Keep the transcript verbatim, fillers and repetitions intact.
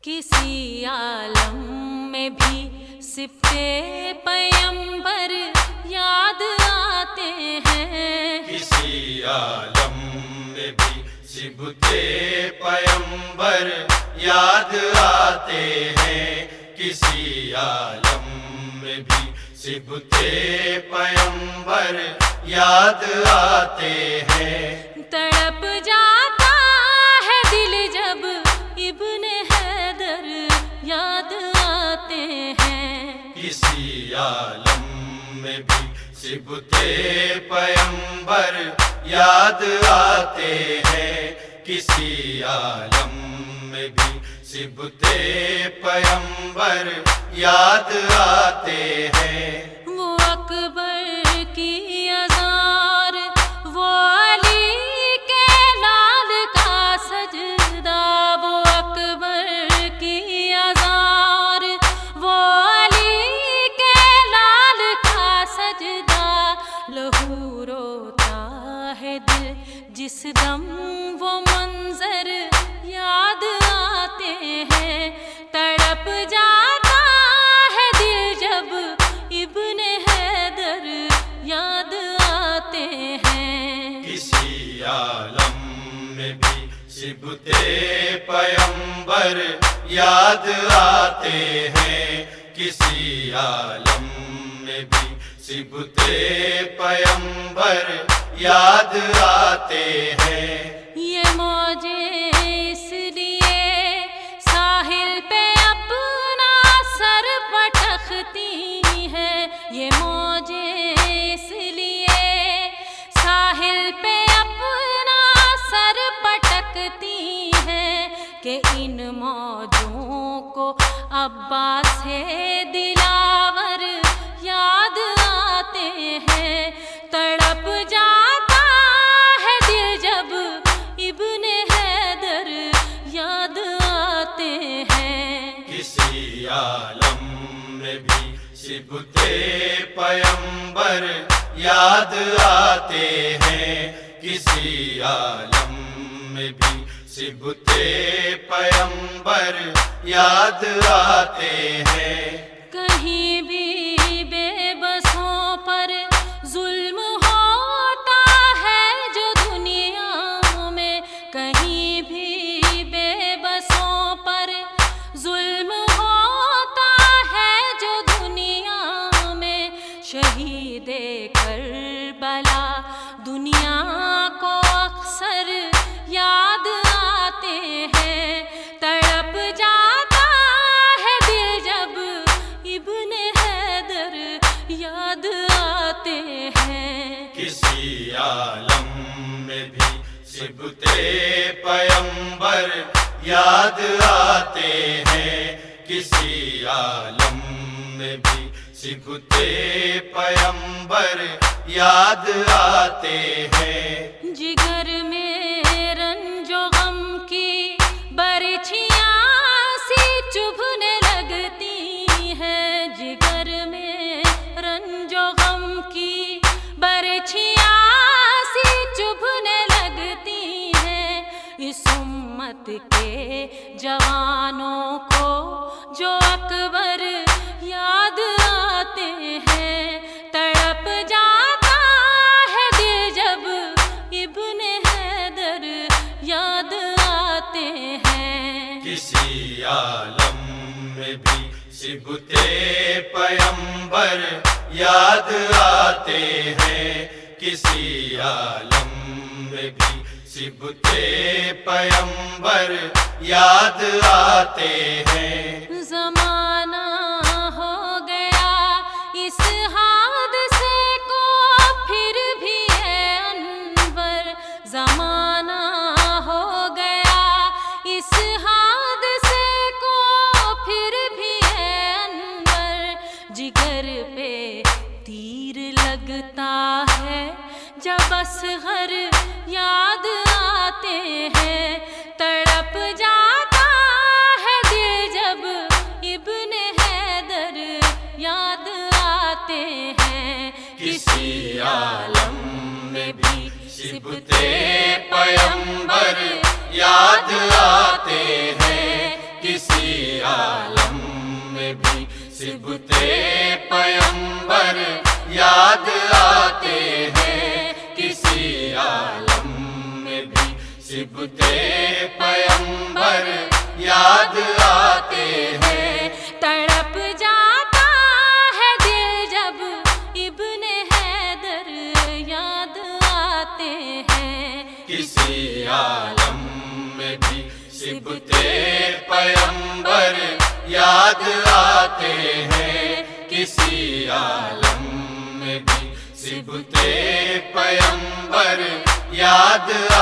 کسی عالم میں بھی صفتے پیمبر یاد آتے ہیں، کسی عالم میں بھی صفتے پیمبر یاد آتے ہیں، کسی عالم میں بھی صفتے پیمبر یاد آتے ہیں۔ تڑپ جاتا ہے دل جب ابن حیدر یاد آتے ہیں، کسی عالم میں بھی صفتے پیمبر یاد آتے ہیں، کسی عالم میں بھی صفتے پیمبر یاد آتے ہیں۔ وہ اکبر کی ازار، وہ علی کے لال کا سجدہ، وہ اکبر کی ازار، وہ علی کے لال کا سجدہ، لہو روتا ہے دل جس دم وہ منظر یاد آتے ہیں، تڑپ جاتا ہے دل جب ابن حیدر یاد آتے ہیں۔ کسی عالم میں بھی صفتے پیمبر یاد آتے ہیں، کسی عالم میں بھی صفتے پیمبر یاد آتے ہیں۔ یہ موجیں اس لیے ساحل پہ اپنا سر پٹکتی ہیں، یہ موجیں اس لیے ساحل پہ اپنا سر پٹکتی ہیں کہ ان موجوں کو عباس ہے دلاور یاد آتے ہیں، تڑپ جاتا ہے دل جب ابن حیدر یاد آتے ہیں۔ کسی عالم میں بھی صفتے پیمبر یاد آتے ہیں، کسی عالم میں بھی صفتے پیمبر یاد آتے ہیں۔ کہیں بھی بے بسوں پر ظلم ہوتا ہے جو دنیا میں، کہیں بھی بے بسوں پر ظلم ہوتا ہے جو دنیا میں، شہید کربلا دنیا کو اکثر یاد آتے ہیں، تڑپ جاتا ہے دل جب ابن حیدر یاد آتے ہیں۔ کسی عالم میں بھی صفتے پیمبر یاد آتے ہیں، کسی عالم میں بھی صفتے پیمبر یاد آتے ہیں۔ جگر میں رنج و غم کی برچھیاں سی چبھنے لگتی ہیں، جگر میں رنج و غم کی برچھیاں سی چبھنے لگتی ہیں، اس امت کے جوانوں کو جو اکبر یاد آتے ہیں، تڑپ جاتا ہے دل جب ابن حیدر یاد آتے ہیں۔ کسی عالم میں بھی صفتے پیمبر یاد آتے ہیں، کسی عالم میں بھی صفتے پیمبر یاد آتے ہیں۔ زمانہ ہو گیا اس حادثے کو پھر بھی ہے انور، زمانہ ہو گیا اس حادثے کو پھر بھی ہے انور، جگر پہ تیر لگتا ہے جب اصغر یاد آتے ہیں، تڑپ جاتا ہے دل جب ابن حیدر یاد آتے ہیں۔ کسی عالم میں بھی صفتے پیمبر یاد آتے ہیں، کسی सिबते पैगंबर याद आते हैं, किसी आलम में भी सिबते पैगंबर याद आते हैं। तड़प जाता है दिल जब इब्ने हैदर याद आते हैं, किसी आलम में भी सिबते पैगंबर याद आते हैं, किसी आलम में भी सिबते पैगंबर याद